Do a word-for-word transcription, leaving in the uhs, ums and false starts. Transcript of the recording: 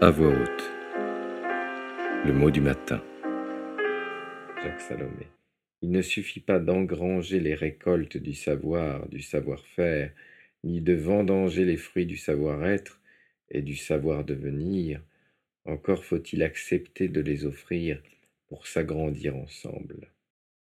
À voix haute. Le mot du matin. Jacques Salomé. Il ne suffit pas d'engranger les récoltes du savoir, du savoir-faire, ni de vendanger les fruits du savoir-être et du savoir-devenir. Encore faut-il accepter de les offrir pour s'agrandir ensemble.